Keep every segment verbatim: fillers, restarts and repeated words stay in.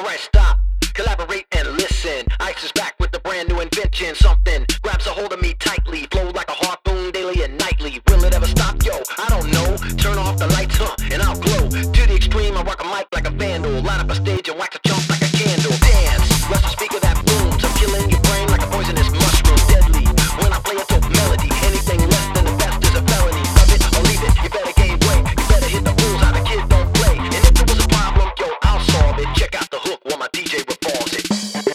Alright, stop, collaborate and listen. Ice is back with a brand new invention. Something grabs a hold of me tightly, flow like a harpoon daily and nightly. Will it ever stop? Yo, I don't know. Turn off the lights, huh, and I'll glow. To the extreme, I rock a mic like a vandal. Light up a stage and wax a chump like a candle. Dance, rest a speaker that booms. I'm killing your brain like a poisonous mushroom. Deadly, when I play a dope melody. Anything less than the best is a felony. Love it or leave it, you better gain weight. You better hit the rules, how the kids don't play. And if there was a problem, yo, I'll solve it. Check out the hook while my D J revolves it.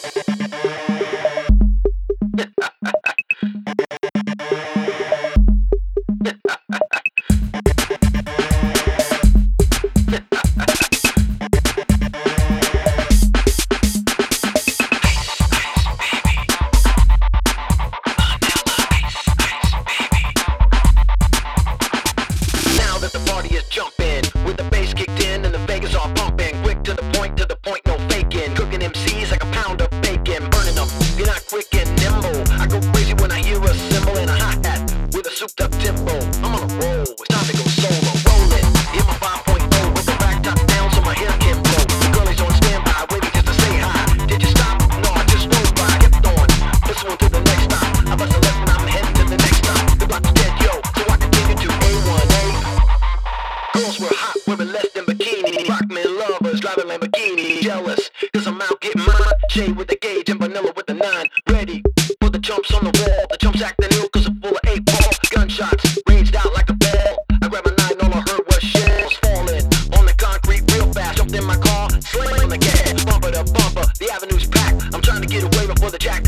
Now that the party is jumping, with the bass kicked in and the Vegas all pumping, quick to the point, to the point, no faking. Cooking M Cs like a pound of bacon, burning them. You're not quick and nimble. I go crazy when I hear a cymbal and a hi-hat with a souped up tempo. I'm on a roll, it's time to go solo. Rolling, in my five point oh with the back top down so my hair can blow. The girlies on standby, waiting just to say hi. Did you stop? No, I just rolled by, kept on. This one to the next stop. I bust a left and I'm heading to the next stop. The block is dead, yo, so I continue to A one A. Girls were hot, wearing less than bikini. Rockman lovers, driving Lamborghini. Jealous, cause I'm out getting mine. Shade with the gauge and vanilla with the nine. Ready for the jumps on the wall. The jumps acting ill cause I'm full of eight ball. Gunshots raged out like a ball. I grabbed a nine, all I heard was shells falling on the concrete real fast. Jumped in my car, slammed on the gas. Bumper to bumper, the avenue's packed. I'm trying to get away before the jack